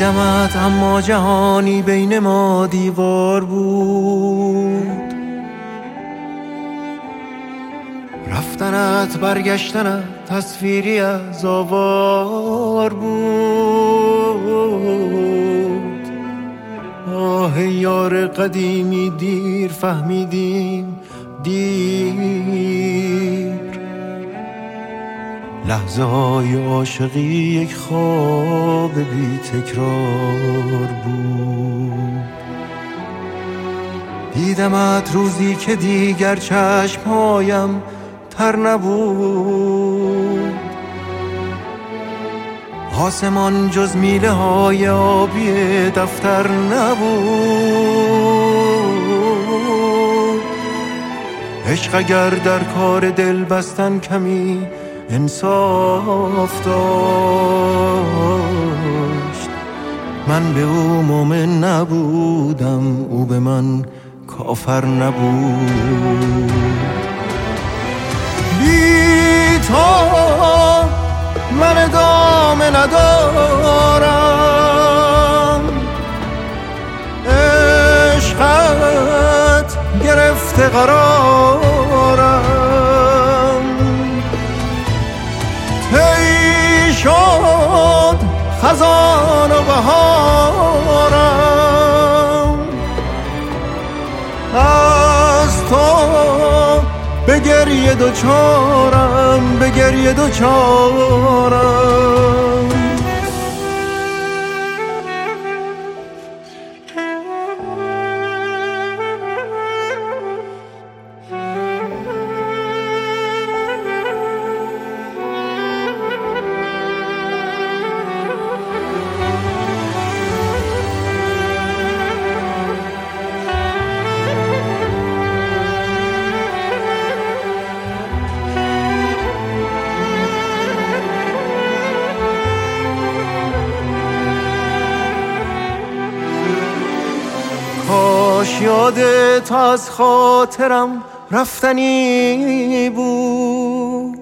دیدمت اما جهانی بین ما دیوار بود. رفتنت برگشتنت تصویری از آوار بود. آه یار قدیمی دیر فهمیدیم دیر. لحظه های عاشقی یک خواب بی تکرار بود. دیدمت روزی که دیگر چشمهایم تر نبود. آسمان جز میله های آبی دفتر نبود. عشق اگر در کار دل بستن کمی انصاف داشت، من به او مومن نبودم، او به من کافر نبود. بی تو من ادامه ندارم، عشقت گرفته قرارم. طی شد خزان و بهارم، از تو به گریه دوچارم، به گریه دوچارم. کاش یادت از خاطرم رفتنی بود.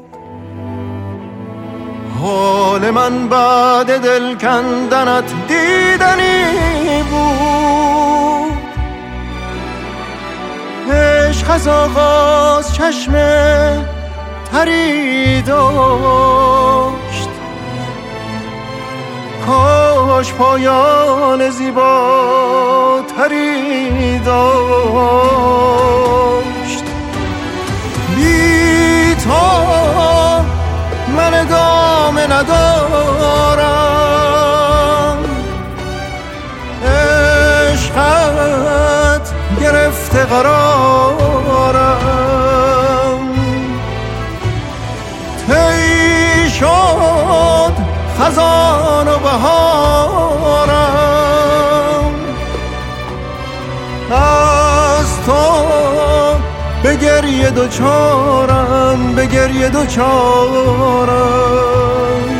حال من بعد دل کندنت دیدنی بود. عشق از آغاز چشم تری داشت، کاش پایان زیباتری داشت. بی تو من ادامه ندارم، عشقت گرفته قرارم. طی شد خزان و بهارم، از تو به گریه دوچارم، به گریه دوچارم.